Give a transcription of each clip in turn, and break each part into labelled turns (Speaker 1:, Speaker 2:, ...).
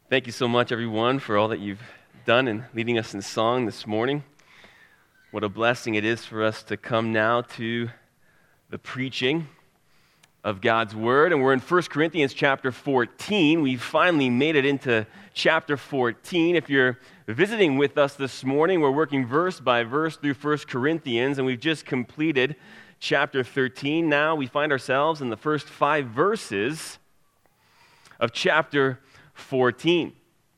Speaker 1: Thank you so much, everyone, for all that you've done in leading us in song this morning. What a blessing it is for us to come now to the preaching of God's Word. And we're in 1 Corinthians chapter 14. We finally made it into chapter 14. If you're visiting with us this morning, we're working verse by verse through 1 Corinthians, and we've just completed chapter 13. Now we find ourselves in the first 5 verses of chapter 14.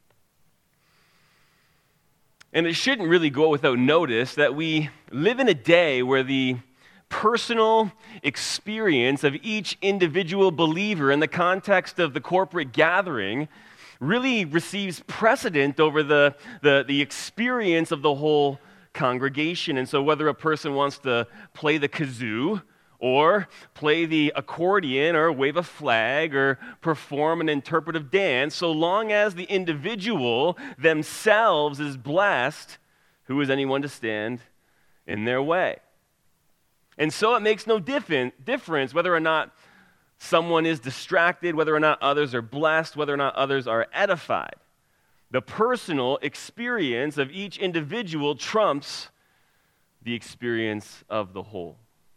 Speaker 1: And it shouldn't really go without notice that we live in a day where the personal experience of each individual believer in the context of the corporate gathering really receives precedent over the experience of the whole congregation. And so whether a person wants to play the kazoo or play the accordion, or wave a flag, or perform an interpretive dance, so long as the individual themselves is blessed, who is anyone to stand in their way? And so it makes no difference whether or not someone is distracted, whether or not others are blessed, whether or not others are edified. The personal experience of each individual trumps the experience of the whole.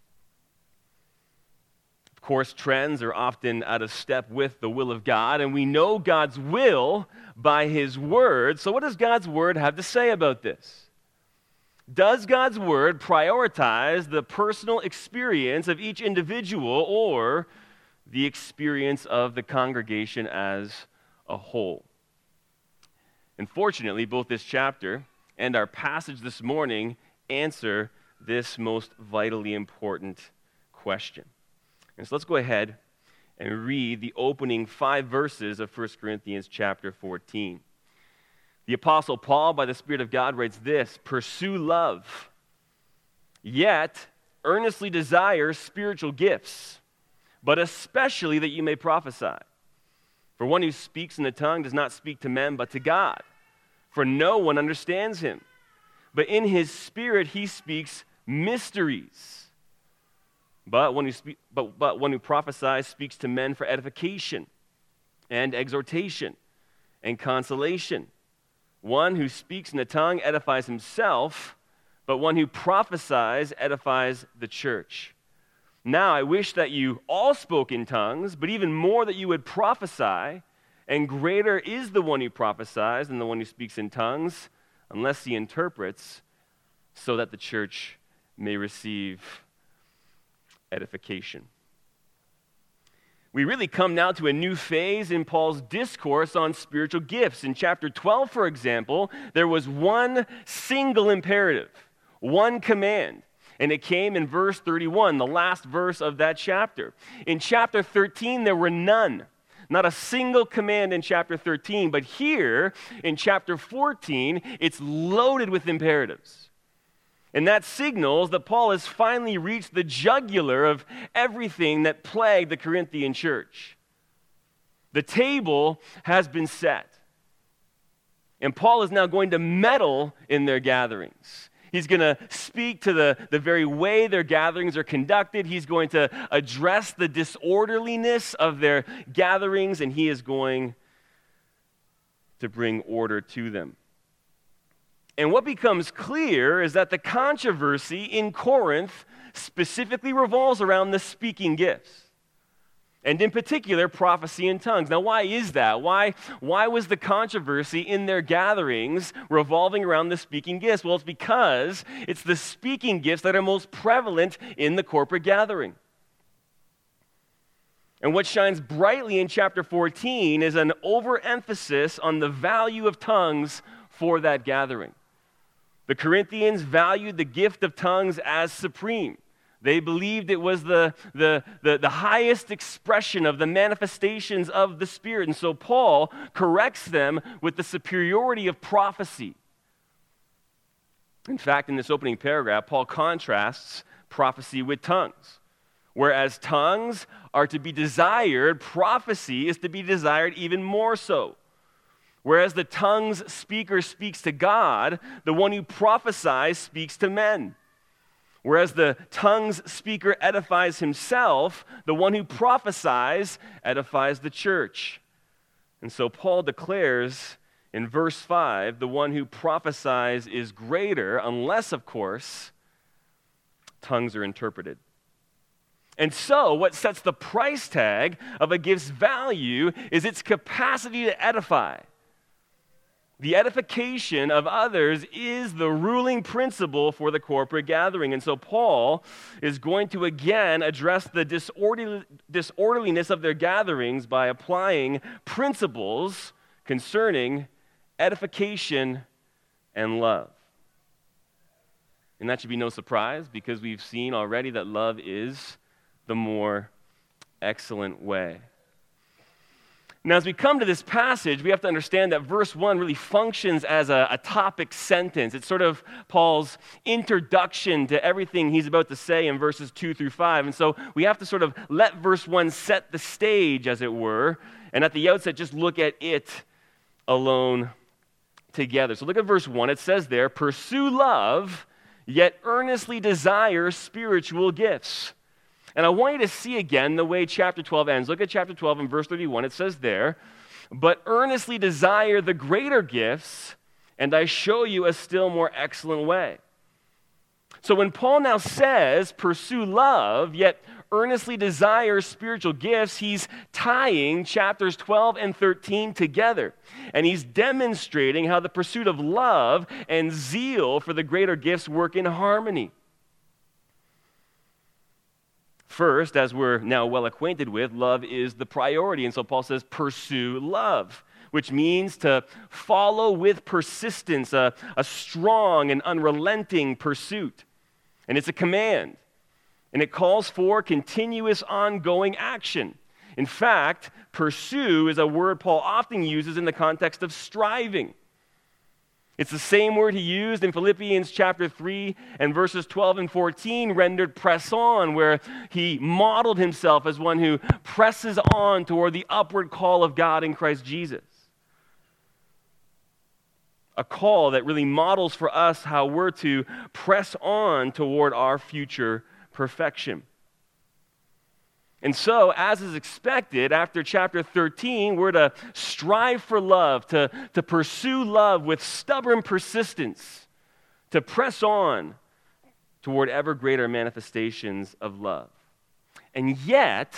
Speaker 1: Of course, trends are often out of step with the will of God, and we know God's will by His Word. So what does God's Word have to say about this? Does God's Word prioritize the personal experience of each individual or the experience of the congregation as a whole? Unfortunately, both this chapter and our passage this morning answer this most vitally important question. And so let's go ahead and read the opening 5 verses of 1 Corinthians chapter 14. The Apostle Paul, by the Spirit of God, writes this: "Pursue love, yet earnestly desire spiritual gifts, but especially that you may prophesy. For one who speaks in the tongue does not speak to men, but to God, for no one understands him. But in his spirit he speaks mysteries. But one who prophesies speaks to men for edification and exhortation and consolation. One who speaks in the tongue edifies himself, but one who prophesies edifies the church. Now I wish that you all spoke in tongues, but even more that you would prophesy, and greater is the one who prophesies than the one who speaks in tongues, unless he interprets, so that the church may receive edification." We really come now to a new phase in Paul's discourse on spiritual gifts. In chapter 12, for example, there was one single imperative, one command, and it came in verse 31, the last verse of that chapter. In chapter 13, there were none. Not a single command in chapter 13, but here in chapter 14, it's loaded with imperatives. And that signals that Paul has finally reached the jugular of everything that plagued the Corinthian church. The table has been set. And Paul is now going to meddle in their gatherings. He's going to speak to the very way their gatherings are conducted. He's going to address the disorderliness of their gatherings, and he is going to bring order to them. And what becomes clear is that the controversy in Corinth specifically revolves around the speaking gifts, and in particular, prophecy in tongues. Now, why is that? Why was the controversy in their gatherings revolving around the speaking gifts? Well, it's because it's the speaking gifts that are most prevalent in the corporate gathering. And what shines brightly in chapter 14 is an overemphasis on the value of tongues for that gathering. The Corinthians valued the gift of tongues as supreme. They believed it was the highest expression of the manifestations of the Spirit. And so Paul corrects them with the superiority of prophecy. In fact, in this opening paragraph, Paul contrasts prophecy with tongues. Whereas tongues are to be desired, prophecy is to be desired even more so. Whereas the tongues speaker speaks to God, the one who prophesies speaks to men. Whereas the tongues speaker edifies himself, the one who prophesies edifies the church. And so Paul declares in verse 5, the one who prophesies is greater, unless, of course, tongues are interpreted. And so, what sets the price tag of a gift's value is its capacity to edify. The edification of others is the ruling principle for the corporate gathering. And so Paul is going to again address the disorderliness of their gatherings by applying principles concerning edification and love. And that should be no surprise, because we've seen already that love is the more excellent way. Now, as we come to this passage, we have to understand that verse 1 really functions as a topic sentence. It's sort of Paul's introduction to everything he's about to say in verses 2 through 5. And so we have to sort of let verse 1 set the stage, as it were, and at the outset just look at it alone together. So look at verse 1. It says there, "Pursue love, yet earnestly desire spiritual gifts." And I want you to see again the way chapter 12 ends. Look at chapter 12 and verse 31. It says there, "But earnestly desire the greater gifts, and I show you a still more excellent way." So when Paul now says, pursue love, yet earnestly desire spiritual gifts, he's tying chapters 12 and 13 together. And he's demonstrating how the pursuit of love and zeal for the greater gifts work in harmony. First, as we're now well acquainted with, love is the priority. And so Paul says, pursue love, which means to follow with persistence, a strong and unrelenting pursuit. And it's a command. And it calls for continuous ongoing action. In fact, pursue is a word Paul often uses in the context of striving. It's the same word he used in Philippians chapter 3 and verses 12 and 14, rendered press on, where he modeled himself as one who presses on toward the upward call of God in Christ Jesus. A call that really models for us how we're to press on toward our future perfection. And so, as is expected, after chapter 13, we're to strive for love, to pursue love with stubborn persistence, to press on toward ever greater manifestations of love. And yet,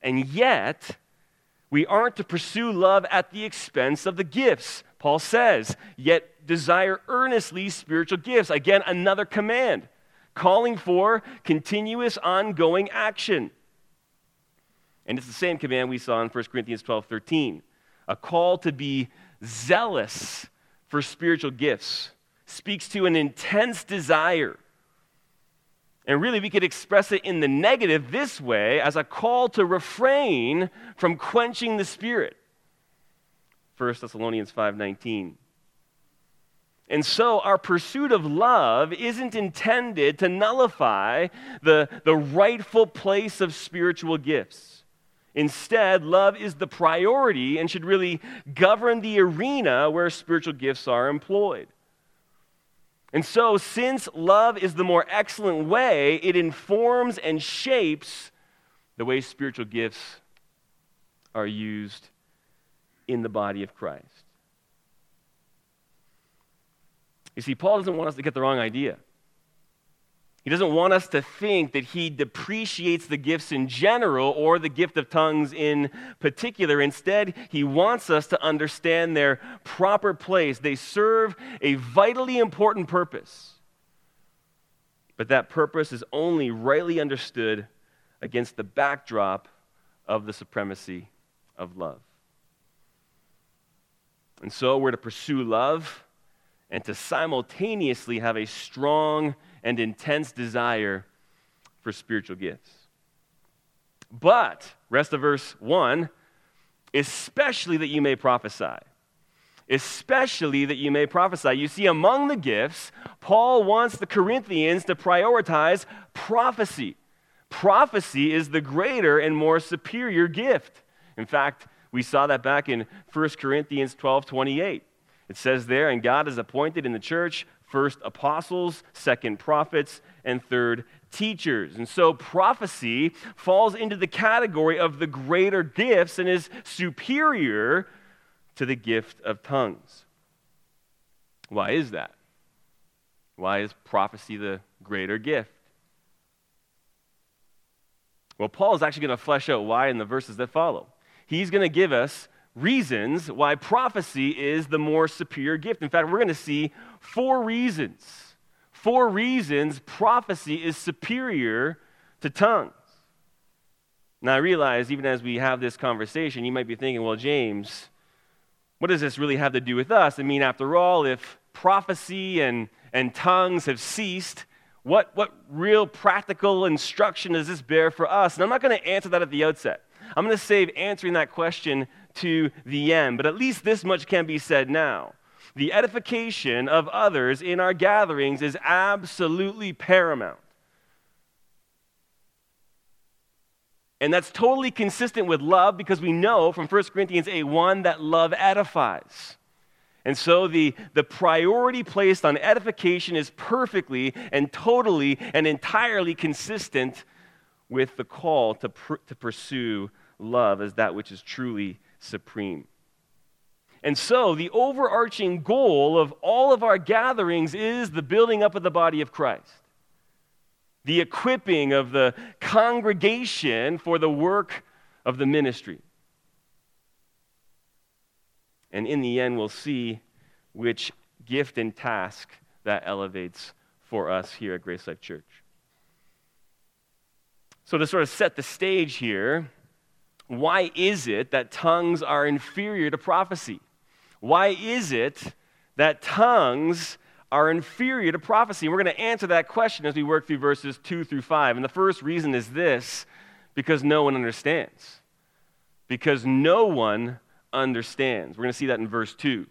Speaker 1: we aren't to pursue love at the expense of the gifts. Paul says, yet desire earnestly spiritual gifts. Again, another command, calling for continuous ongoing action. And it's the same command we saw in 1 Corinthians 12:13, a call to be zealous for spiritual gifts, speaks to an intense desire. And really, we could express it in the negative this way, as a call to refrain from quenching the Spirit. 1 Thessalonians 5:19. And so our pursuit of love isn't intended to nullify the rightful place of spiritual gifts. Instead, love is the priority and should really govern the arena where spiritual gifts are employed. And so, since love is the more excellent way, it informs and shapes the way spiritual gifts are used in the body of Christ. You see, Paul doesn't want us to get the wrong idea. He doesn't want us to think that he depreciates the gifts in general or the gift of tongues in particular. Instead, he wants us to understand their proper place. They serve a vitally important purpose. But that purpose is only rightly understood against the backdrop of the supremacy of love. And so we're to pursue love and to simultaneously have a strong and intense desire for spiritual gifts. But, rest of verse 1, especially that you may prophesy. Especially that you may prophesy. You see, among the gifts, Paul wants the Corinthians to prioritize prophecy. Prophecy is the greater and more superior gift. In fact, we saw that back in 1 Corinthians 12:28. It says there, and God has appointed in the church first apostles, second prophets, and third teachers. And so prophecy falls into the category of the greater gifts and is superior to the gift of tongues. Why is that? Why is prophecy the greater gift? Well, Paul is actually going to flesh out why in the verses that follow. He's going to give us reasons why prophecy is the more superior gift. In fact, we're going to see 4 reasons. 4 reasons prophecy is superior to tongues. Now, I realize even as we have this conversation, you might be thinking, well, James, what does this really have to do with us? I mean, after all, if prophecy and tongues have ceased, what real practical instruction does this bear for us? And I'm not going to answer that at the outset. I'm going to save answering that question to the end. But at least this much can be said now. The edification of others in our gatherings is absolutely paramount. And that's totally consistent with love because we know from 1 Corinthians 8:1 that love edifies. And so the priority placed on edification is perfectly and totally and entirely consistent with the call to pursue love as that which is truly supreme. And so the overarching goal of all of our gatherings is the building up of the body of Christ, the equipping of the congregation for the work of the ministry. And in the end, we'll see which gift and task that elevates for us here at Grace Life Church. So to sort of set the stage here, why is it that tongues are inferior to prophecy? Why is it that tongues are inferior to prophecy? And we're going to answer that question as we work through verses 2 through 5. And the first reason is this: because no one understands. Because no one understands. We're going to see that in verse 2.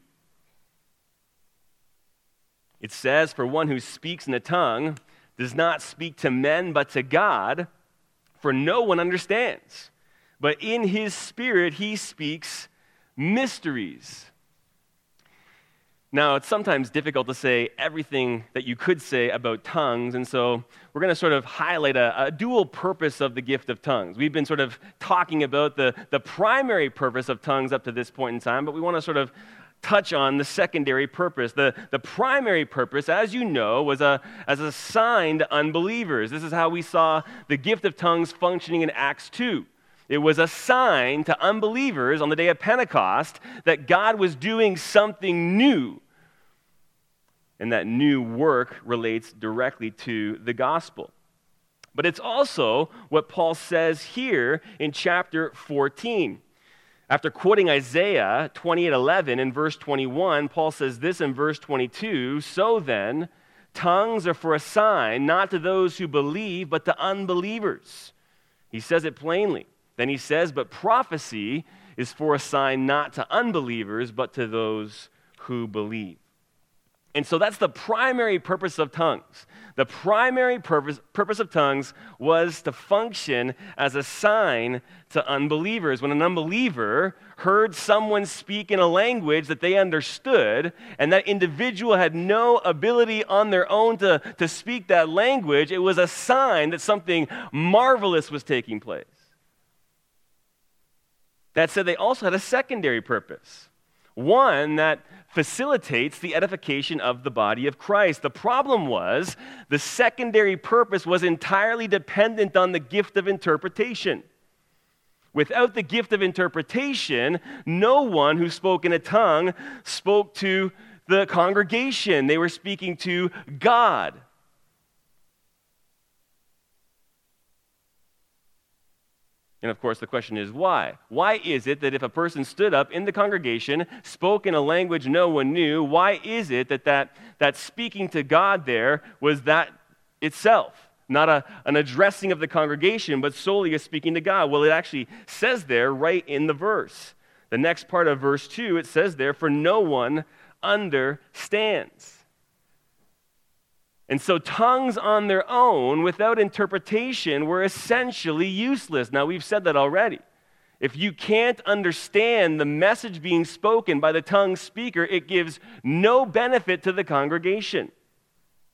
Speaker 1: It says, "For one who speaks in a tongue does not speak to men but to God, for no one understands. But in his spirit he speaks mysteries." Now, it's sometimes difficult to say everything that you could say about tongues, and so we're going to sort of highlight a dual purpose of the gift of tongues. We've been sort of talking about the primary purpose of tongues up to this point in time, but we want to sort of touch on the secondary purpose. The primary purpose, as you know, was as a sign to unbelievers. This is how we saw the gift of tongues functioning in Acts 2. It was a sign to unbelievers on the day of Pentecost that God was doing something new. And that new work relates directly to the gospel. But it's also what Paul says here in chapter 14. After quoting Isaiah 28:11 in verse 21, Paul says this in verse 22, "So then, tongues are for a sign, not to those who believe, but to unbelievers." He says it plainly. Then he says, "But prophecy is for a sign not to unbelievers, but to those who believe." And so that's the primary purpose of tongues. The primary purpose of tongues was to function as a sign to unbelievers. When an unbeliever heard someone speak in a language that they understood, and that individual had no ability on their own to speak that language, it was a sign that something marvelous was taking place. That said, they also had a secondary purpose, one that facilitates the edification of the body of Christ. The problem was the secondary purpose was entirely dependent on the gift of interpretation. Without the gift of interpretation, no one who spoke in a tongue spoke to the congregation. They were speaking to God. And of course, the question is why? Why is it that if a person stood up in the congregation, spoke in a language no one knew, why is it that speaking to God there was that itself? Not an addressing of the congregation, but solely a speaking to God. Well, it actually says there right in the verse. The next part of verse 2, it says there, "For no one understands." And so tongues on their own, without interpretation, were essentially useless. Now, we've said that already. If you can't understand the message being spoken by the tongue speaker, it gives no benefit to the congregation.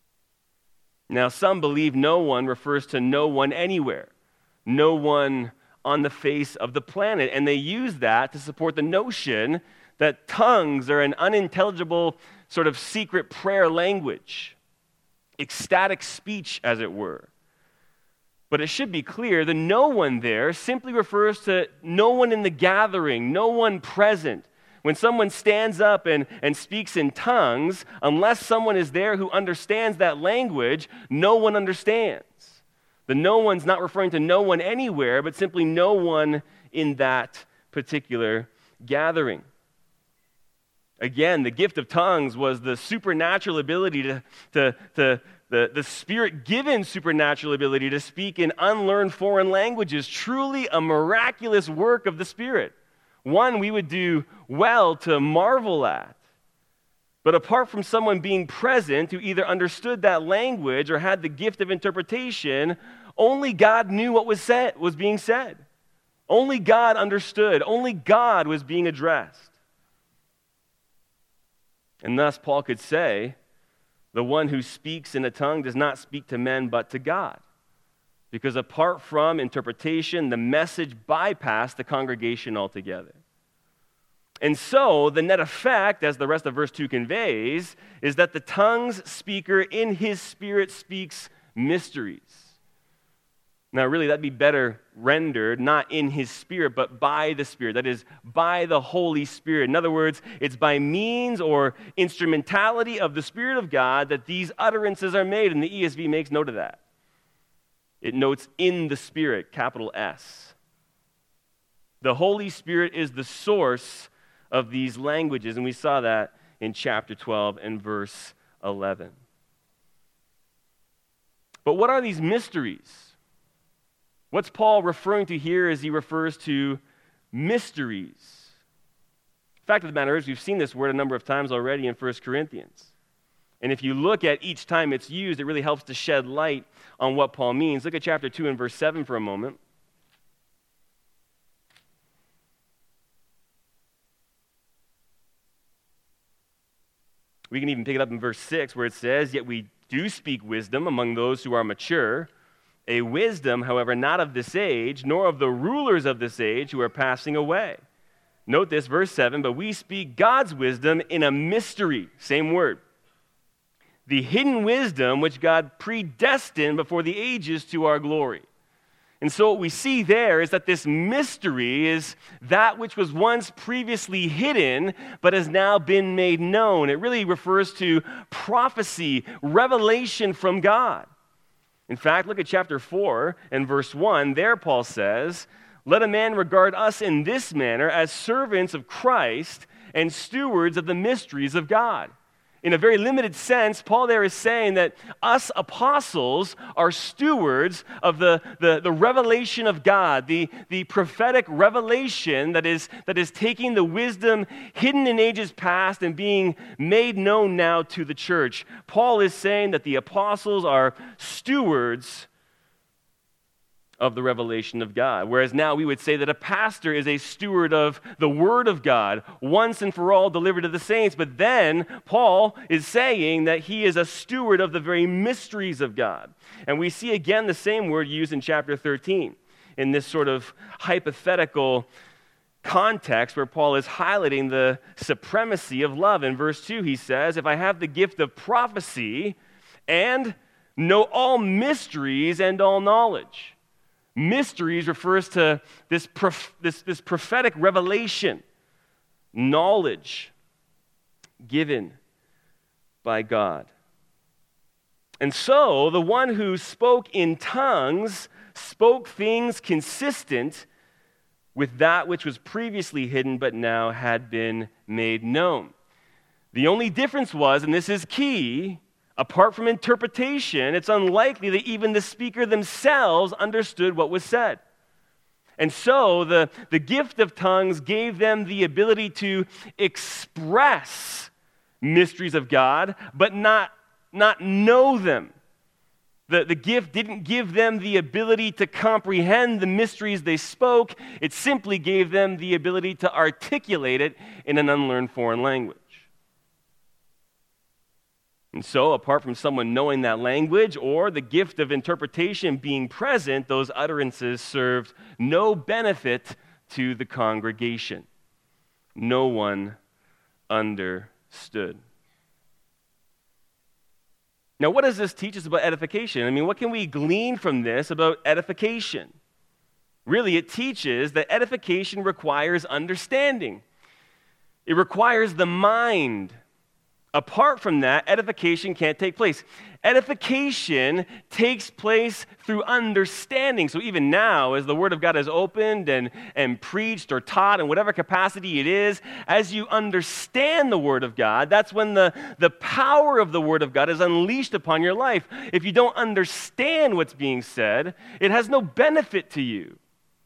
Speaker 1: Now, some believe no one refers to no one anywhere. No one on the face of the planet. And they use that to support the notion that tongues are an unintelligible sort of secret prayer language, ecstatic speech, as it were. But it should be clear the no one there simply refers to no one in the gathering, no one present. When someone stands up and speaks in tongues, unless someone is there who understands that language, no one understands. The no one's not referring to no one anywhere, but simply no one in that particular gathering. Again, the gift of tongues was the supernatural ability the Spirit-given supernatural ability to speak in unlearned foreign languages, truly a miraculous work of the Spirit. One we would do well to marvel at. But apart from someone being present who either understood that language or had the gift of interpretation, only God knew what was being said. Only God understood. Only God was being addressed. And thus Paul could say, the one who speaks in a tongue does not speak to men but to God. Because apart from interpretation, the message bypassed the congregation altogether. And so, the net effect, as the rest of verse 2 conveys, is that the tongues speaker in his spirit speaks mysteries. Now, really, that'd be better rendered, not in his spirit, but by the Spirit. That is, by the Holy Spirit. In other words, it's by means or instrumentality of the Spirit of God that these utterances are made, and the ESV makes note of that. It notes in the Spirit, capital S. The Holy Spirit is the source of these languages, and we saw that in chapter 12 and verse 11. But what are these mysteries? What's Paul referring to here as he refers to mysteries? The fact of the matter is, we've seen this word a number of times already in 1 Corinthians. And if you look at each time it's used, it really helps to shed light on what Paul means. Look at chapter 2 and verse 7 for a moment. We can even pick it up in verse 6 where it says, "Yet we do speak wisdom among those who are mature, a wisdom, however, not of this age, nor of the rulers of this age who are passing away." Note this, verse 7, "But we speak God's wisdom in a mystery," same word, "the hidden wisdom which God predestined before the ages to our glory." And so what we see there is that this mystery is that which was once previously hidden, but has now been made known. It really refers to prophecy, revelation from God. In fact, look at chapter 4 and verse 1. There Paul says, "Let a man regard us in this manner as servants of Christ and stewards of the mysteries of God." In a very limited sense, Paul there is saying that us apostles are stewards of the revelation of God, the prophetic revelation that is taking the wisdom hidden in ages past and being made known now to the church. Paul is saying that the apostles are stewards of the revelation of God. Whereas now we would say that a pastor is a steward of the Word of God, once and for all delivered to the saints. But then Paul is saying that he is a steward of the very mysteries of God. And we see again the same word used in chapter 13 in this sort of hypothetical context where Paul is highlighting the supremacy of love. In verse 2 he says, "If I have the gift of prophecy and know all mysteries and all knowledge." Mysteries refers to this prophetic revelation, knowledge given by God. And so, the one who spoke in tongues spoke things consistent with that which was previously hidden but now had been made known. The only difference was, and this is key, apart from interpretation, it's unlikely that even the speaker themselves understood what was said. And so the gift of tongues gave them the ability to express mysteries of God, but not know them. The gift didn't give them the ability to comprehend the mysteries they spoke. It simply gave them the ability to articulate it in an unlearned foreign language. And so, apart from someone knowing that language or the gift of interpretation being present, those utterances served no benefit to the congregation. No one understood. Now, what does this teach us about edification? I mean, what can we glean from this about edification? Really, it teaches that edification requires understanding. It requires the mind. Apart from that, edification can't take place. Edification takes place through understanding. So even now, as the Word of God is opened and preached or taught in whatever capacity it is, as you understand the Word of God, that's when the power of the Word of God is unleashed upon your life. If you don't understand what's being said, it has no benefit to you.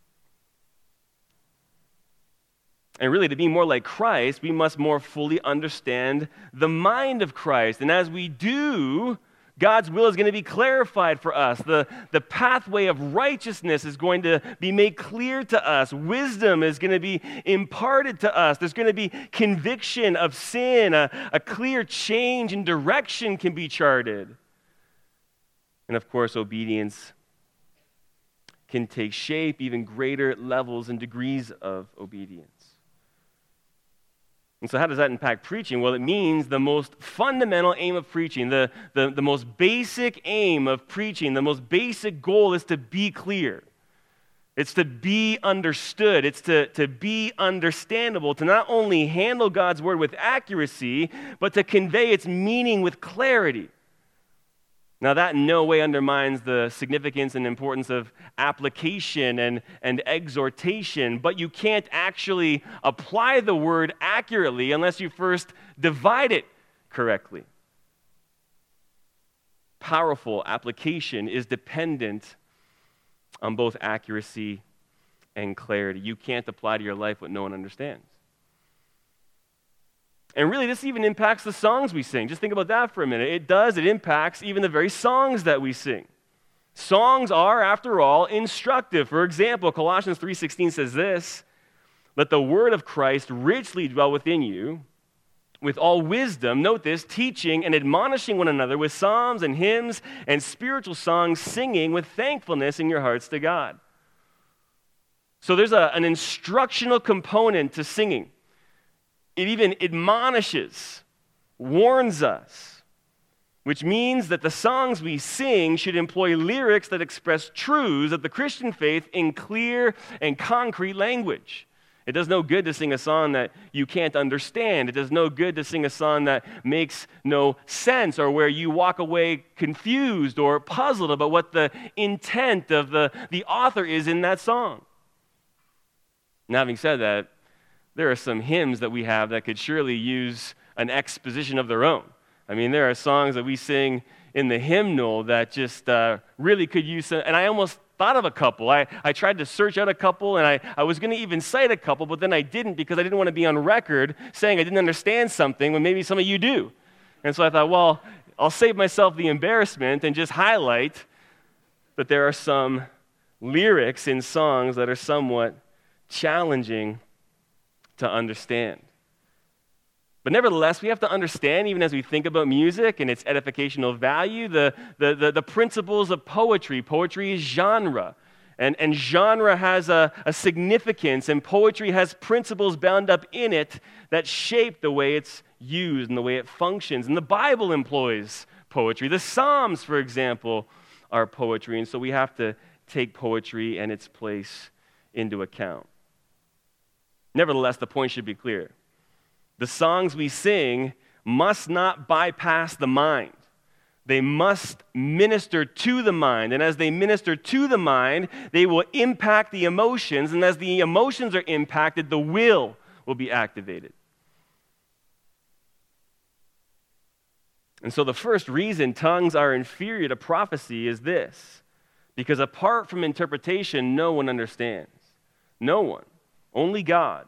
Speaker 1: And really, to be more like Christ, we must more fully understand the mind of Christ. And as we do, God's will is going to be clarified for us. The pathway of righteousness is going to be made clear to us. Wisdom is going to be imparted to us. There's going to be conviction of sin. A clear change in direction can be charted. And of course, obedience can take shape, even greater levels and degrees of obedience. And so how does that impact preaching? Well, it means the most fundamental aim of preaching, the most basic aim of preaching, the most basic goal is to be clear. It's to be understood. It's to be understandable, to not only handle God's word with accuracy, but to convey its meaning with clarity. Now, that in no way undermines the significance and importance of application and exhortation, but you can't actually apply the word accurately unless you first divide it correctly. Powerful application is dependent on both accuracy and clarity. You can't apply to your life what no one understands. And really, this even impacts the songs we sing. Just think about that for a minute. It does. It impacts even the very songs that we sing. Songs are, after all, instructive. For example, Colossians 3:16 says this, "Let the word of Christ richly dwell within you, with all wisdom," note this, "teaching and admonishing one another with psalms and hymns and spiritual songs, singing with thankfulness in your hearts to God." So there's an instructional component to singing. It even admonishes, warns us, which means that the songs we sing should employ lyrics that express truths of the Christian faith in clear and concrete language. It does no good to sing a song that you can't understand. It does no good to sing a song that makes no sense or where you walk away confused or puzzled about what the intent of the author is in that song. Now, having said that, there are some hymns that we have that could surely use an exposition of their own. I mean, there are songs that we sing in the hymnal that just really could use some, and I almost thought of a couple. I tried to search out a couple, and I was going to even cite a couple, but then I didn't because I didn't want to be on record saying I didn't understand something when maybe some of you do. And so I thought, well, I'll save myself the embarrassment and just highlight that there are some lyrics in songs that are somewhat challenging to understand. But nevertheless, we have to understand, even as we think about music and its edificational value, the principles of poetry. Poetry is genre, and genre has a significance, and poetry has principles bound up in it that shape the way it's used and the way it functions. And the Bible employs poetry. The Psalms, for example, are poetry, and so we have to take poetry and its place into account. Nevertheless, the point should be clear. The songs we sing must not bypass the mind. They must minister to the mind. And as they minister to the mind, they will impact the emotions. And as the emotions are impacted, the will be activated. And so the first reason tongues are inferior to prophecy is this: because apart from interpretation, no one understands. No one. Only God.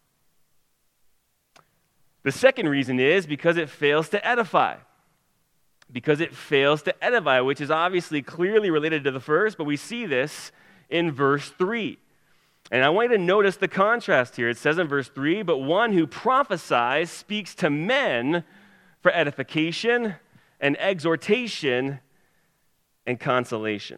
Speaker 1: The second reason is because it fails to edify. Because it fails to edify, which is obviously clearly related to the first, but we see this in verse 3. And I want you to notice the contrast here. It says in verse 3, "But one who prophesies speaks to men for edification and exhortation and consolation.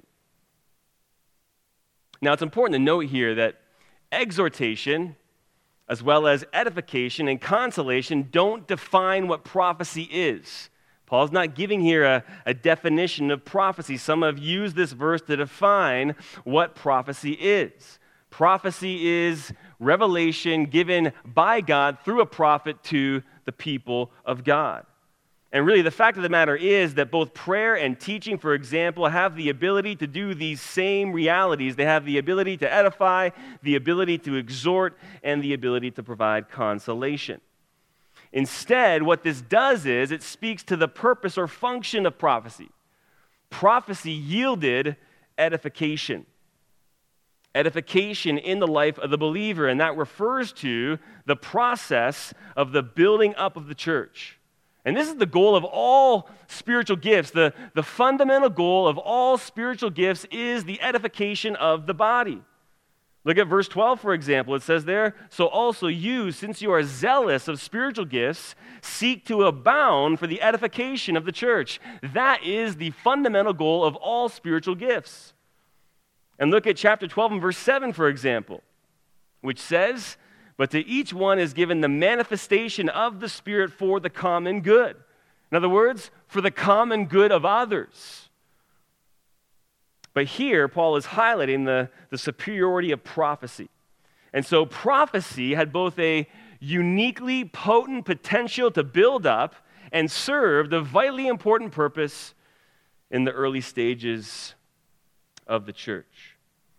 Speaker 1: Now, it's important to note here that exhortation, as well as edification and consolation, don't define what prophecy is. Paul's not giving here a definition of prophecy. Some have used this verse to define what prophecy is. Prophecy is revelation given by God through a prophet to the people of God. And really, the fact of the matter is that both prayer and teaching, for example, have the ability to do these same realities. They have the ability to edify, the ability to exhort, and the ability to provide consolation. Instead, what this does is it speaks to the purpose or function of prophecy. Prophecy yielded edification. Edification in the life of the believer, and that refers to the process of the building up of the church. And this is the goal of all spiritual gifts. The fundamental goal of all spiritual gifts is the edification of the body. Look at verse 12, for example. It says there, "So also you, since you are zealous of spiritual gifts, seek to abound for the edification of the church." That is the fundamental goal of all spiritual gifts. And look at chapter 12 and verse 7, for example, which says, "But to each one is given the manifestation of the Spirit for the common good." In other words, for the common good of others. But here, Paul is highlighting the superiority of prophecy. And so prophecy had both a uniquely potent potential to build up and serve the vitally important purpose in the early stages of the church.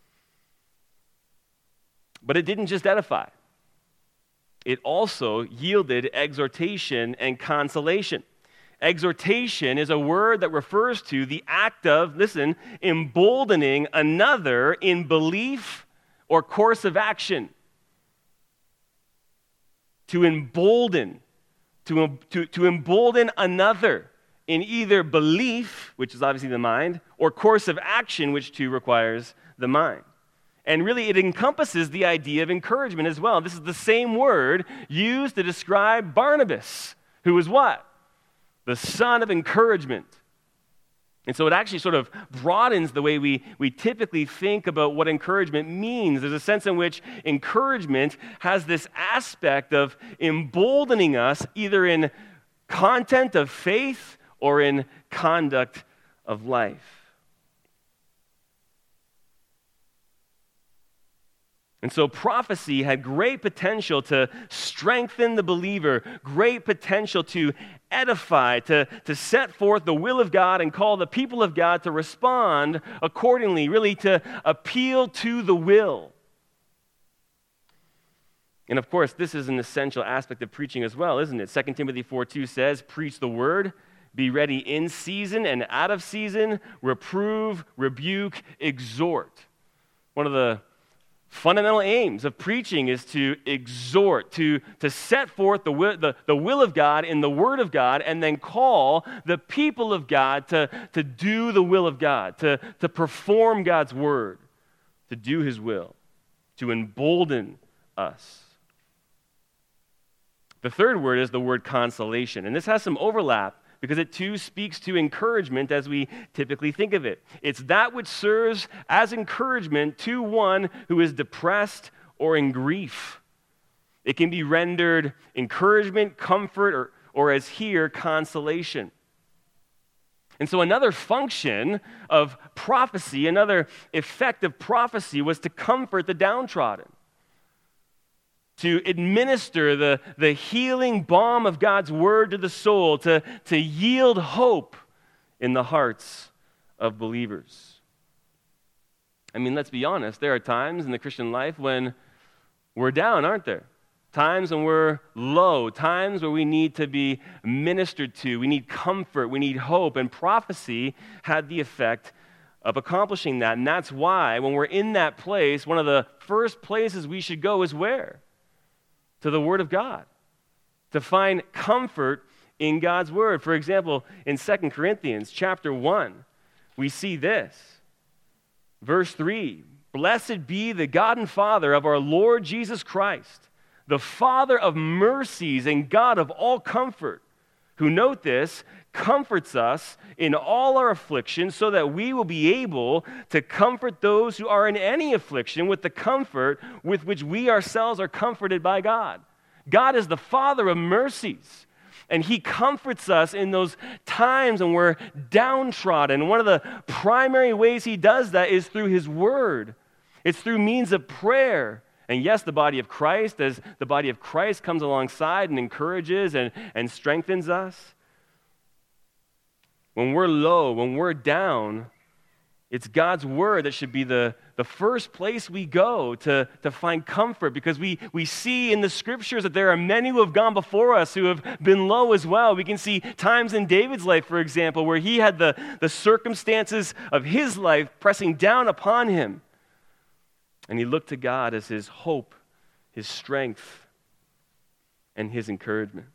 Speaker 1: But it didn't just edify. It also yielded exhortation and consolation. Exhortation is a word that refers to the act of, listen, emboldening another in belief or course of action. To embolden, to embolden another in either belief, which is obviously the mind, or course of action, which too requires the mind. And really, it encompasses the idea of encouragement as well. This is the same word used to describe Barnabas, who was what? The son of encouragement. And so it actually sort of broadens the way we typically think about what encouragement means. There's a sense in which encouragement has this aspect of emboldening us either in content of faith or in conduct of life. And so prophecy had great potential to strengthen the believer, great potential to edify, to set forth the will of God and call the people of God to respond accordingly, really to appeal to the will. And of course, this is an essential aspect of preaching as well, isn't it? 2 Timothy 4:2 says, "Preach the word, be ready in season and out of season, reprove, rebuke, exhort." One of the fundamental aims of preaching is to exhort, to set forth the will of God in the Word of God, and then call the people of God to do the will of God, to perform God's Word, to do His will, to embolden us. The third word is the word consolation, and this has some overlap because it too speaks to encouragement as we typically think of it. It's that which serves as encouragement to one who is depressed or in grief. It can be rendered encouragement, comfort, or as here, consolation. And so another function of prophecy, another effect of prophecy was to comfort the downtrodden, to administer the healing balm of God's word to the soul, to yield hope in the hearts of believers. I mean, let's be honest, there are times in the Christian life when we're down, aren't there? Times when we're low, times where we need to be ministered to, we need comfort, we need hope, and prophecy had the effect of accomplishing that. And that's why when we're in that place, one of the first places we should go is where? To the Word of God, to find comfort in God's Word. For example, in 2 Corinthians chapter 1, we see this. Verse 3, "Blessed be the God and Father of our Lord Jesus Christ, the Father of mercies and God of all comfort, who, note this, comforts us in all our affliction so that we will be able to comfort those who are in any affliction with the comfort with which we ourselves are comforted by God. God is the Father of mercies, and He comforts us in those times when we're downtrodden. One of the primary ways He does that is through His Word. It's through means of prayer. And yes, the body of Christ, as the body of Christ comes alongside and encourages and strengthens us. When we're low, when we're down, it's God's Word that should be the first place we go to find comfort, because we see in the Scriptures that there are many who have gone before us who have been low as well. We can see times in David's life, for example, where he had the circumstances of his life pressing down upon him. And he looked to God as his hope, his strength, and his encouragement.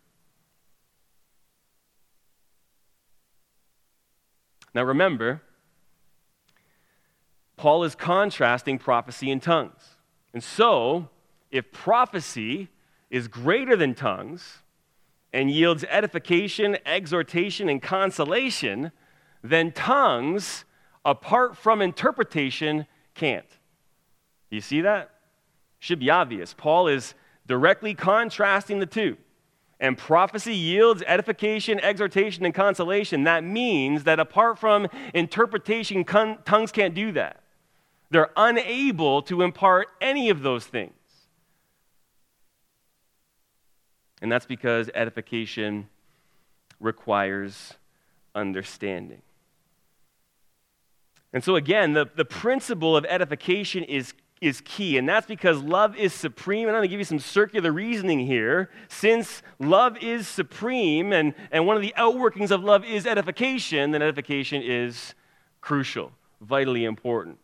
Speaker 1: Now remember, Paul is contrasting prophecy and tongues. And so, if prophecy is greater than tongues and yields edification, exhortation, and consolation, then tongues, apart from interpretation, can't. Do you see that? Should be obvious. Paul is directly contrasting the two. And prophecy yields edification, exhortation, and consolation. That means that apart from interpretation, tongues can't do that. They're unable to impart any of those things. And that's because edification requires understanding. And so again, the principle of edification is key, and that's because love is supreme. And I'm going to give you some circular reasoning here. Since love is supreme, and one of the outworkings of love is edification, then edification is crucial, vitally important.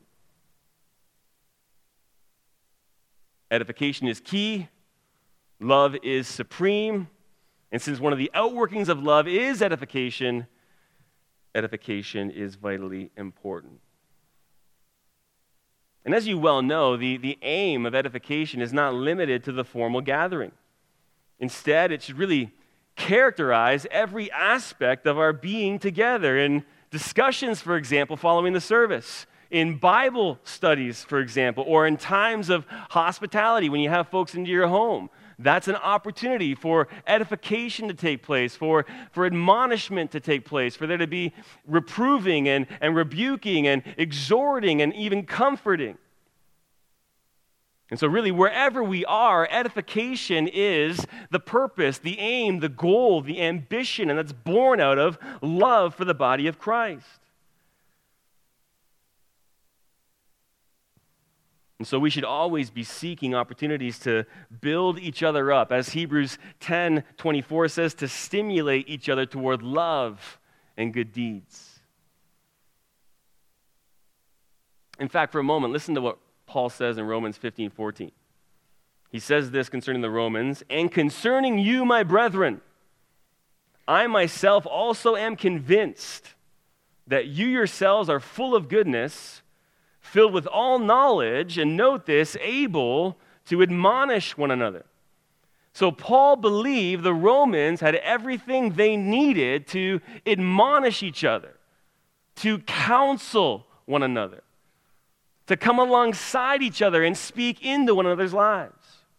Speaker 1: Edification is key, love is supreme, and since one of the outworkings of love is edification, edification is vitally important. And as you well know, the aim of edification is not limited to the formal gathering. Instead, it should really characterize every aspect of our being together in discussions, for example, following the service, in Bible studies, for example, or in times of hospitality when you have folks into your home. That's an opportunity for edification to take place, for admonishment to take place, for there to be reproving and rebuking and exhorting and even comforting. And so really, wherever we are, edification is the purpose, the aim, the goal, the ambition, and that's born out of love for the body of Christ. And so we should always be seeking opportunities to build each other up. As Hebrews 10:24 says, to stimulate each other toward love and good deeds. In fact, for a moment, listen to what Paul says in Romans 15:14. He says this concerning the Romans, and concerning you, my brethren, I myself also am convinced that you yourselves are full of goodness, filled with all knowledge, and note this, able to admonish one another. So Paul believed the Romans had everything they needed to admonish each other, to counsel one another, to come alongside each other and speak into one another's lives.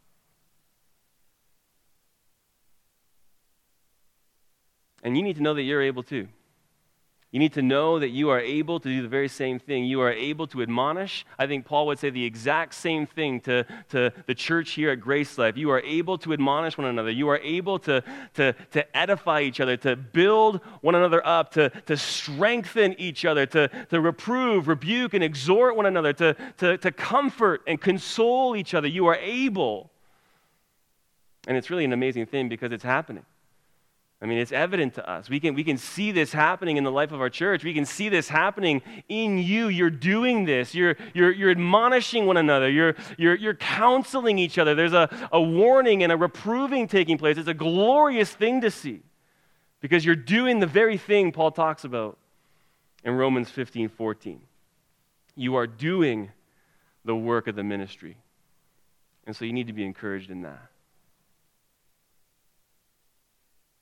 Speaker 1: And you need to know that you're able to. You need to know that you are able to do the very same thing. You are able to admonish. I think Paul would say the exact same thing to the church here at Grace Life. You are able to admonish one another. You are able to edify each other, to build one another up, to strengthen each other, to reprove, rebuke, and exhort one another, to comfort and console each other. You are able. And it's really an amazing thing because it's happening. I mean, it's evident to us. We can see this happening in the life of our church. We can see this happening in you. You're doing this. You're admonishing one another. You're counseling each other. There's a warning and a reproving taking place. It's a glorious thing to see because you're doing the very thing Paul talks about in Romans 15:14. You are doing the work of the ministry. And so you need to be encouraged in that.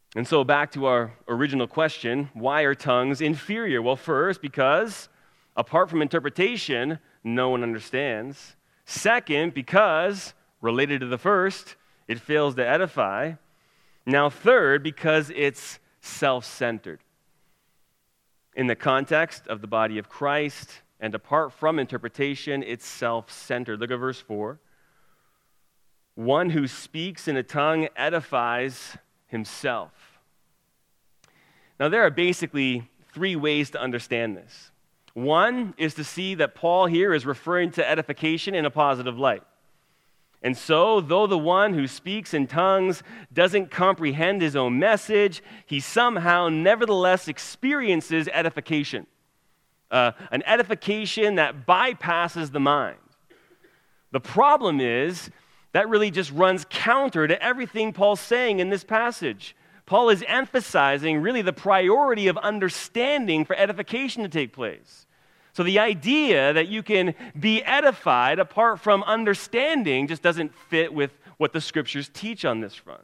Speaker 1: And so back to our original question, why are tongues inferior? Well, first, because apart from interpretation, no one understands. Second, because, related to the first, it fails to edify. Now third, because it's self-centered. In the context of the body of Christ, and apart from interpretation, it's self-centered. Look at verse 4. One who speaks in a tongue edifies himself. Now, there are basically three ways to understand this. One is to see that Paul here is referring to edification in a positive light. And so, though the one who speaks in tongues doesn't comprehend his own message, he somehow nevertheless experiences edification. An edification that bypasses the mind. The problem is that really just runs counter to everything Paul's saying in this passage. Paul is emphasizing really the priority of understanding for edification to take place. So the idea that you can be edified apart from understanding just doesn't fit with what the scriptures teach on this front.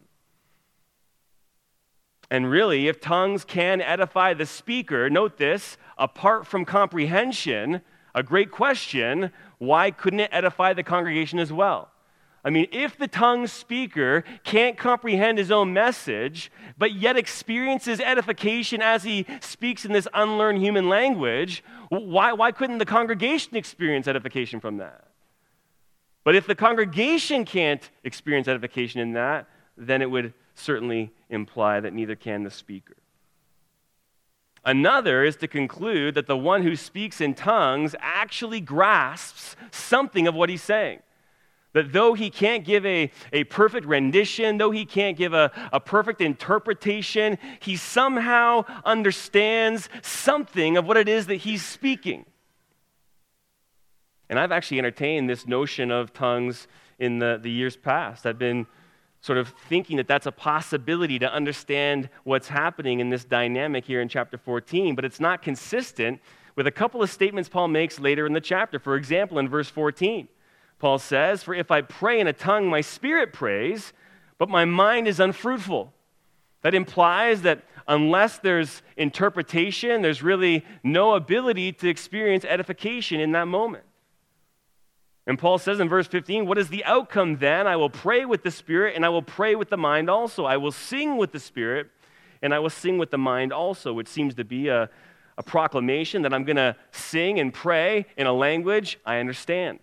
Speaker 1: And really, if tongues can edify the speaker, note this, apart from comprehension, a great question, why couldn't it edify the congregation as well? I mean, if the tongue speaker can't comprehend his own message, but yet experiences edification as he speaks in this unlearned human language, why couldn't the congregation experience edification from that? But if the congregation can't experience edification in that, then it would certainly imply that neither can the speaker. Another is to conclude that the one who speaks in tongues actually grasps something of what he's saying. That though he can't give a perfect rendition, though he can't give a perfect interpretation, he somehow understands something of what it is that he's speaking. And I've actually entertained this notion of tongues in the years past. I've been sort of thinking that that's a possibility to understand what's happening in this dynamic here in chapter 14, but it's not consistent with a couple of statements Paul makes later in the chapter. For example, in verse 14. Paul says, "For if I pray in a tongue, my spirit prays, but my mind is unfruitful." That implies that unless there's interpretation, there's really no ability to experience edification in that moment. And Paul says in verse 15, "What is the outcome then? I will pray with the spirit, and I will pray with the mind also. I will sing with the spirit, and I will sing with the mind also," which seems to be a proclamation that I'm going to sing and pray in a language I understand.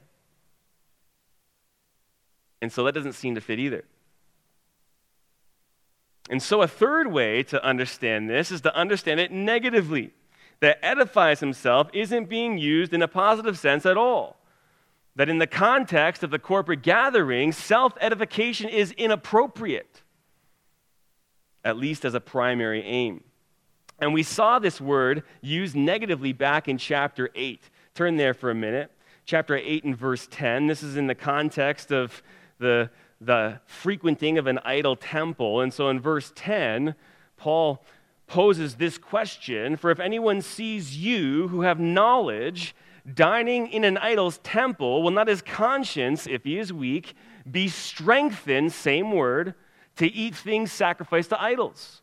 Speaker 1: And so that doesn't seem to fit either. And so a third way to understand this is to understand it negatively. That edifies himself isn't being used in a positive sense at all. That in the context of the corporate gathering, self-edification is inappropriate, at least as a primary aim. And we saw this word used negatively back in chapter 8. Turn there for a minute. Chapter 8 and verse 10. This is in the context of the frequenting of an idol temple. And so in verse 10, Paul poses this question, "For if anyone sees you who have knowledge dining in an idol's temple, will not his conscience, if he is weak, be strengthened," same word, "to eat things sacrificed to idols?"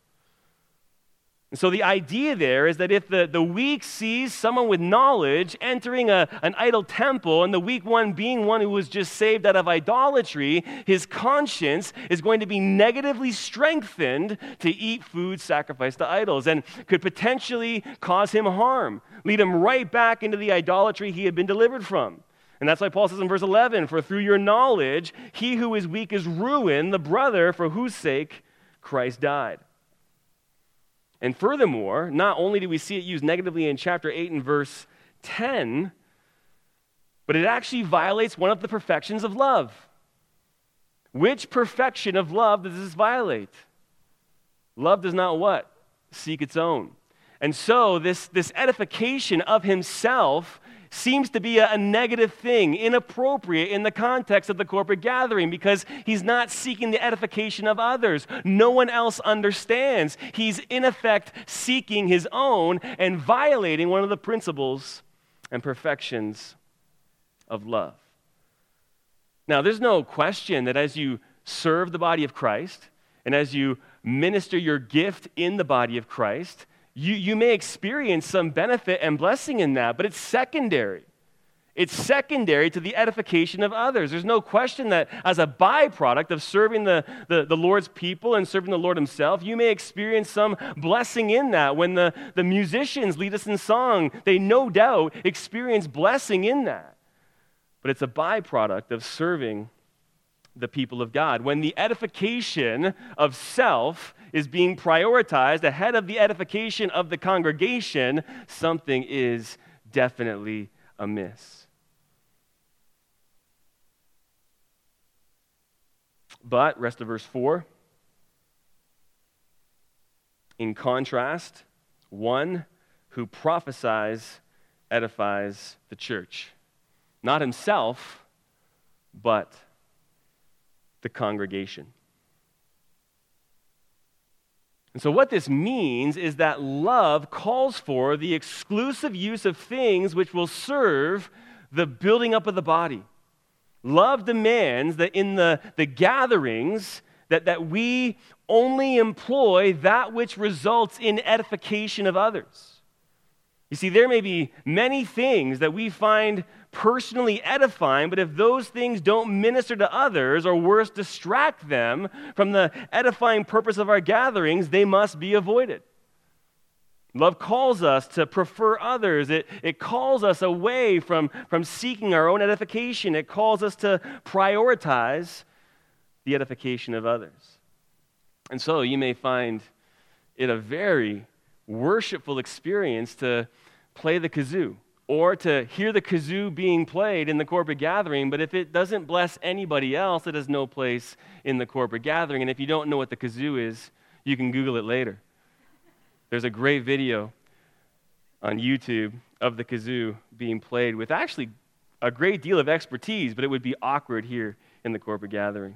Speaker 1: And so the idea there is that if the weak sees someone with knowledge entering an idol temple, and the weak one being one who was just saved out of idolatry, his conscience is going to be negatively strengthened to eat food sacrificed to idols, and could potentially cause him harm, lead him right back into the idolatry he had been delivered from. And that's why Paul says in verse 11, "For through your knowledge, he who is weak is ruined, the brother for whose sake Christ died." And furthermore, not only do we see it used negatively in chapter 8 and verse 10, but it actually violates one of the perfections of love. Which perfection of love does this violate? Love does not what? Seek its own. And so this edification of himself seems to be a negative thing, inappropriate in the context of the corporate gathering, because he's not seeking the edification of others. No one else understands. He's in effect seeking his own and violating one of the principles and perfections of love. Now, there's no question that as you serve the body of Christ, and as you minister your gift in the body of Christ, you may experience some benefit and blessing in that, but it's secondary. It's secondary to the edification of others. There's no question that as a byproduct of serving the Lord's people and serving the Lord himself, you may experience some blessing in that. When the musicians lead us in song, they no doubt experience blessing in that. But it's a byproduct of serving the people of God. When the edification of self is being prioritized ahead of the edification of the congregation, something is definitely amiss. But, rest of verse 4, in contrast, one who prophesies edifies the church. Not himself, but the congregation. And so what this means is that love calls for the exclusive use of things which will serve the building up of the body. Love demands that in the gatherings that we only employ that which results in edification of others. You see, there may be many things that we find personally edifying, but if those things don't minister to others, or worse, distract them from the edifying purpose of our gatherings, they must be avoided. Love calls us to prefer others. It calls us away from seeking our own edification. It calls us to prioritize the edification of others. And so you may find it a very worshipful experience to play the kazoo or to hear the kazoo being played in the corporate gathering, but if it doesn't bless anybody else, it has no place in the corporate gathering. And if you don't know what the kazoo is, you can Google it later. There's a great video on YouTube of the kazoo being played with actually a great deal of expertise, but it would be awkward here in the corporate gathering.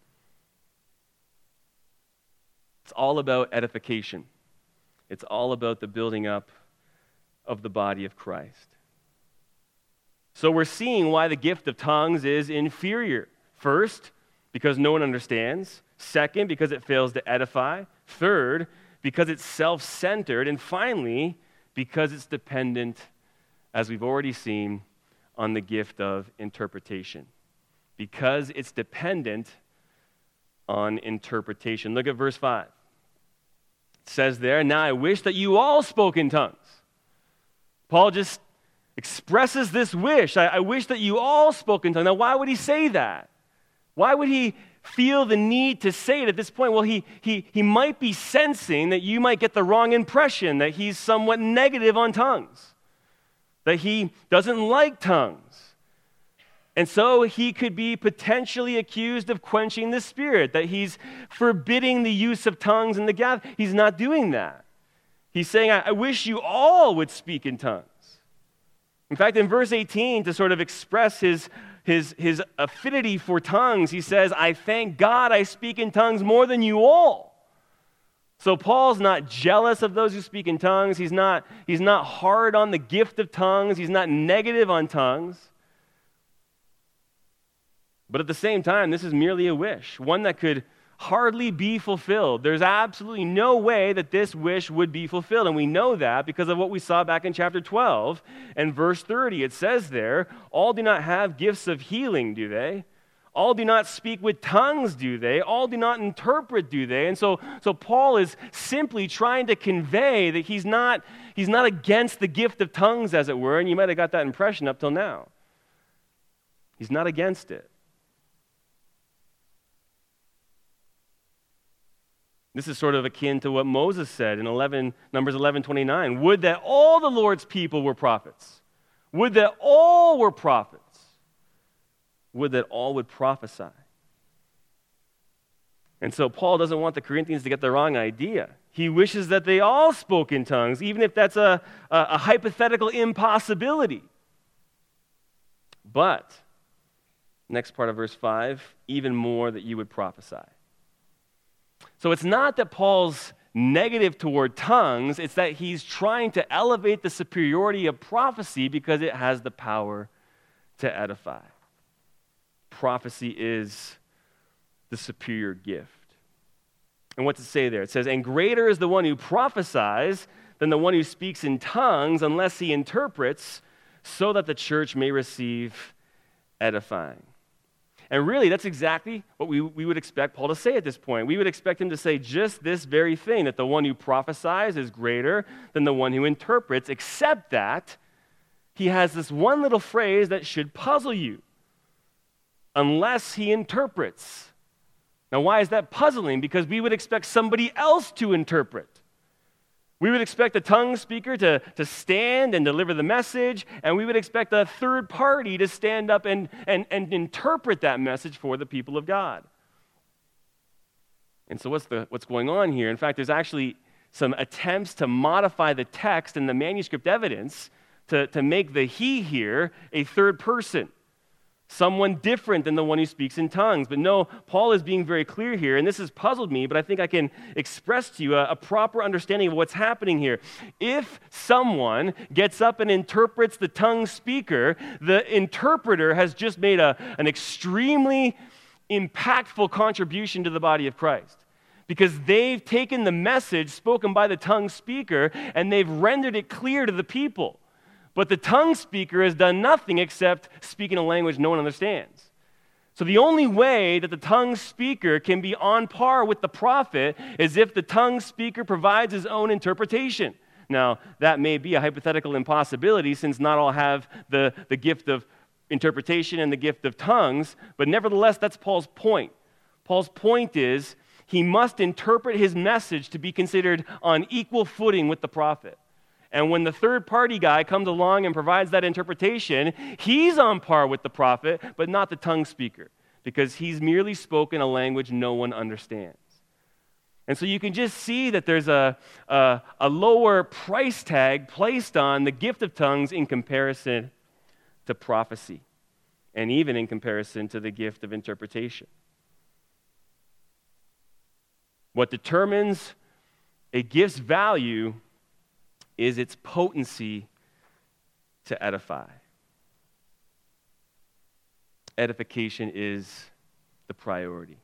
Speaker 1: It's all about edification. It's all about the building up of the body of Christ. So we're seeing why the gift of tongues is inferior. First, because no one understands. Second, because it fails to edify. Third, because it's self-centered. And finally, because it's dependent, as we've already seen, on the gift of interpretation. Because it's dependent on interpretation. Look at verse 5. It says there, "Now I wish that you all spoke in tongues." Paul just expresses this wish. I wish that you all spoke in tongues. Now, why would he say that? Why would he feel the need to say it at this point? Well, he might be sensing that you might get the wrong impression, that he's somewhat negative on tongues, that he doesn't like tongues. And so he could be potentially accused of quenching the Spirit, that he's forbidding the use of tongues in the gathering. He's not doing that. He's saying, I wish you all would speak in tongues. In fact, in verse 18, to sort of express his affinity for tongues, he says, "I thank God I speak in tongues more than you all." So Paul's not jealous of those who speak in tongues. He's not hard on the gift of tongues. He's not negative on tongues. But at the same time, this is merely a wish, one that could hardly be fulfilled. There's absolutely no way that this wish would be fulfilled. And we know that because of what we saw back in chapter 12 and verse 30. It says there, "All do not have gifts of healing, do they? All do not speak with tongues, do they? All do not interpret, do they?" And so Paul is simply trying to convey that he's not against the gift of tongues, as it were, and you might have got that impression up till now. He's not against it. This is sort of akin to what Moses said in Numbers 11:29. "Would that all the Lord's people were prophets. Would that all were prophets. Would that all would prophesy." And so Paul doesn't want the Corinthians to get the wrong idea. He wishes that they all spoke in tongues, even if that's a hypothetical impossibility. But, next part of verse 5, "even more that you would prophesy." So it's not that Paul's negative toward tongues, it's that he's trying to elevate the superiority of prophecy because it has the power to edify. Prophecy is the superior gift. And what's it say there? It says, and greater is the one who prophesies than the one who speaks in tongues unless he interprets, so that the church may receive edifying. And really, that's exactly what we would expect Paul to say at this point. We would expect him to say just this very thing, that the one who prophesies is greater than the one who interprets, except that he has this one little phrase that should puzzle you. Unless he interprets. Now, why is that puzzling? Because we would expect somebody else to interpret. We would expect the tongue speaker to stand and deliver the message, and we would expect a third party to stand up and interpret that message for the people of God. And so what's going on here? In fact, there's actually some attempts to modify the text and the manuscript evidence to make the he here a third person. Someone different than the one who speaks in tongues. But no, Paul is being very clear here, and this has puzzled me, but I think I can express to you a proper understanding of what's happening here. If someone gets up and interprets the tongue speaker, the interpreter has just made an extremely impactful contribution to the body of Christ. Because they've taken the message spoken by the tongue speaker and they've rendered it clear to the people. But the tongue speaker has done nothing except speaking a language no one understands. So the only way that the tongue speaker can be on par with the prophet is if the tongue speaker provides his own interpretation. Now, that may be a hypothetical impossibility since not all have the gift of interpretation and the gift of tongues, but nevertheless, that's Paul's point. Paul's point is he must interpret his message to be considered on equal footing with the prophet. And when the third-party guy comes along and provides that interpretation, he's on par with the prophet, but not the tongue speaker, because he's merely spoken a language no one understands. And so you can just see that there's a lower price tag placed on the gift of tongues in comparison to prophecy, and even in comparison to the gift of interpretation. What determines a gift's value is its potency to edify. Edification is the priority.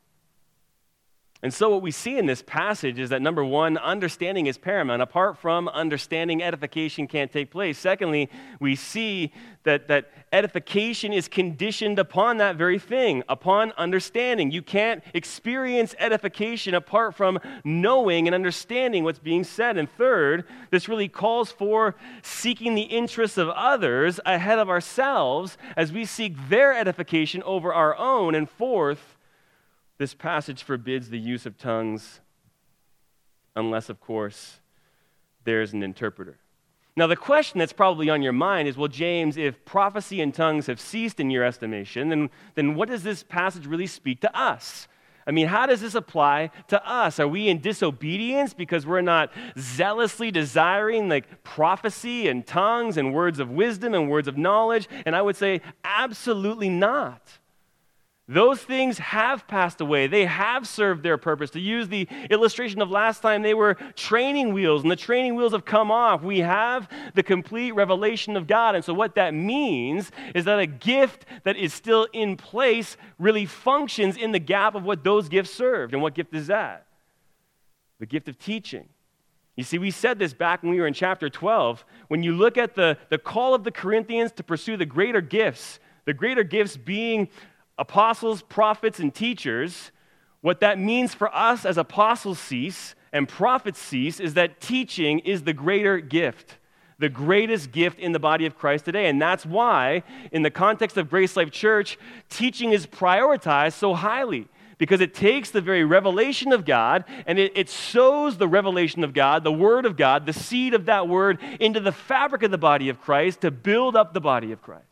Speaker 1: And so what we see in this passage is that, number one, understanding is paramount. Apart from understanding, edification can't take place. Secondly, we see that edification is conditioned upon that very thing, upon understanding. You can't experience edification apart from knowing and understanding what's being said. And third, this really calls for seeking the interests of others ahead of ourselves as we seek their edification over our own. And fourth, this passage forbids the use of tongues unless, of course, there's an interpreter. Now, the question that's probably on your mind is, well, James, if prophecy and tongues have ceased in your estimation, then what does this passage really speak to us? I mean, how does this apply to us? Are we in disobedience because we're not zealously desiring like prophecy and tongues and words of wisdom and words of knowledge? And I would say absolutely not. Those things have passed away. They have served their purpose. To use the illustration of last time, they were training wheels, and the training wheels have come off. We have the complete revelation of God. And so what that means is that a gift that is still in place really functions in the gap of what those gifts served. And what gift is that? The gift of teaching. You see, we said this back when we were in chapter 12. When you look at the call of the Corinthians to pursue the greater gifts being apostles, prophets, and teachers, what that means for us as apostles cease and prophets cease is that teaching is the greater gift, the greatest gift in the body of Christ today. And that's why, in the context of Grace Life Church, teaching is prioritized so highly, because it takes the very revelation of God and it sows the revelation of God, the Word of God, the seed of that Word into the fabric of the body of Christ to build up the body of Christ.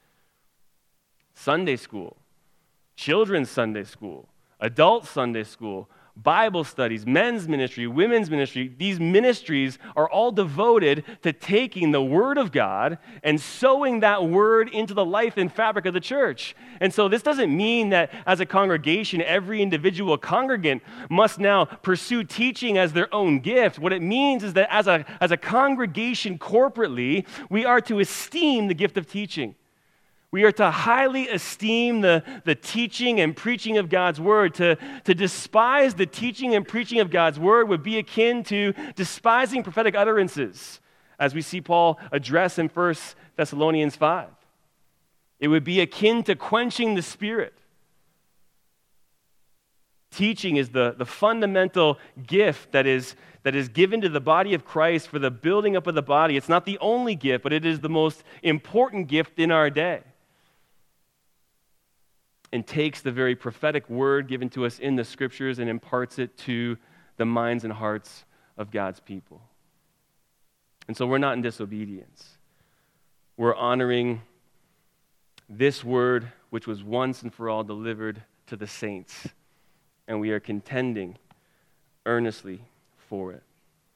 Speaker 1: Sunday school, children's Sunday school, adult Sunday school, Bible studies, men's ministry, women's ministry, these ministries are all devoted to taking the Word of God and sowing that Word into the life and fabric of the church. And so this doesn't mean that as a congregation, every individual congregant must now pursue teaching as their own gift. What it means is that as a congregation corporately, we are to esteem the gift of teaching. We are to highly esteem the teaching and preaching of God's word. To despise the teaching and preaching of God's word would be akin to despising prophetic utterances, as we see Paul address in 1 Thessalonians 5. It would be akin to quenching the Spirit. Teaching is the fundamental gift that is given to the body of Christ for the building up of the body. It's not the only gift, but it is the most important gift in our day. And takes the very prophetic word given to us in the Scriptures and imparts it to the minds and hearts of God's people. And so we're not in disobedience. We're honoring this word, which was once and for all delivered to the saints. And we are contending earnestly for it.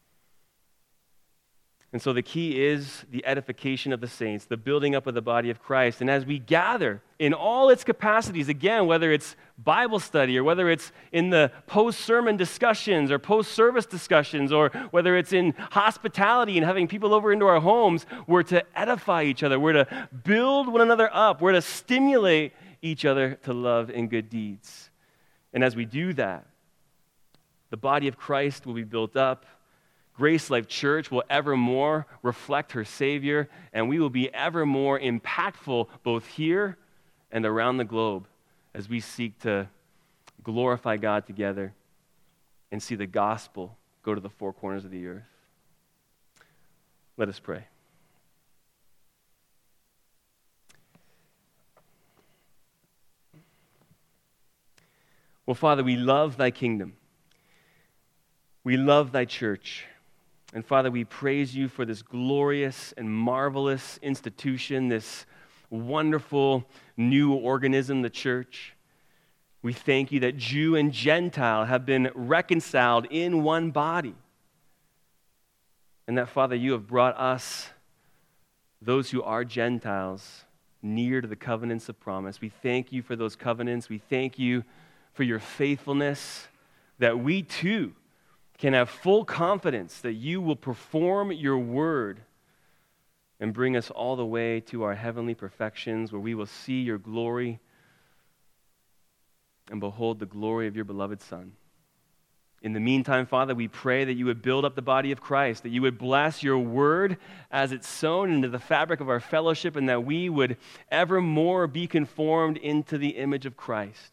Speaker 1: And so the key is the edification of the saints, the building up of the body of Christ. And as we gather in all its capacities, again, whether it's Bible study or whether it's in the post-sermon discussions or post-service discussions or whether it's in hospitality and having people over into our homes, we're to edify each other. We're to build one another up. We're to stimulate each other to love and good deeds. And as we do that, the body of Christ will be built up. Grace Life Church will evermore reflect her Savior, and we will be ever more impactful both here and around the globe as we seek to glorify God together and see the gospel go to the four corners of the earth. Let us pray. Well, Father, we love thy kingdom. We love thy church. And Father, we praise you for this glorious and marvelous institution, this wonderful new organism, the church. We thank you that Jew and Gentile have been reconciled in one body. And that, Father, you have brought us, those who are Gentiles, near to the covenants of promise. We thank you for those covenants. We thank you for your faithfulness, that we too can have full confidence that you will perform your word and bring us all the way to our heavenly perfections where we will see your glory and behold the glory of your beloved Son. In the meantime, Father, we pray that you would build up the body of Christ, that you would bless your word as it's sown into the fabric of our fellowship, and that we would evermore be conformed into the image of Christ.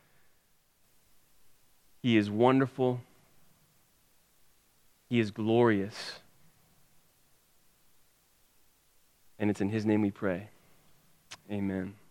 Speaker 1: He is wonderful. He is glorious. And it's in his name we pray. Amen.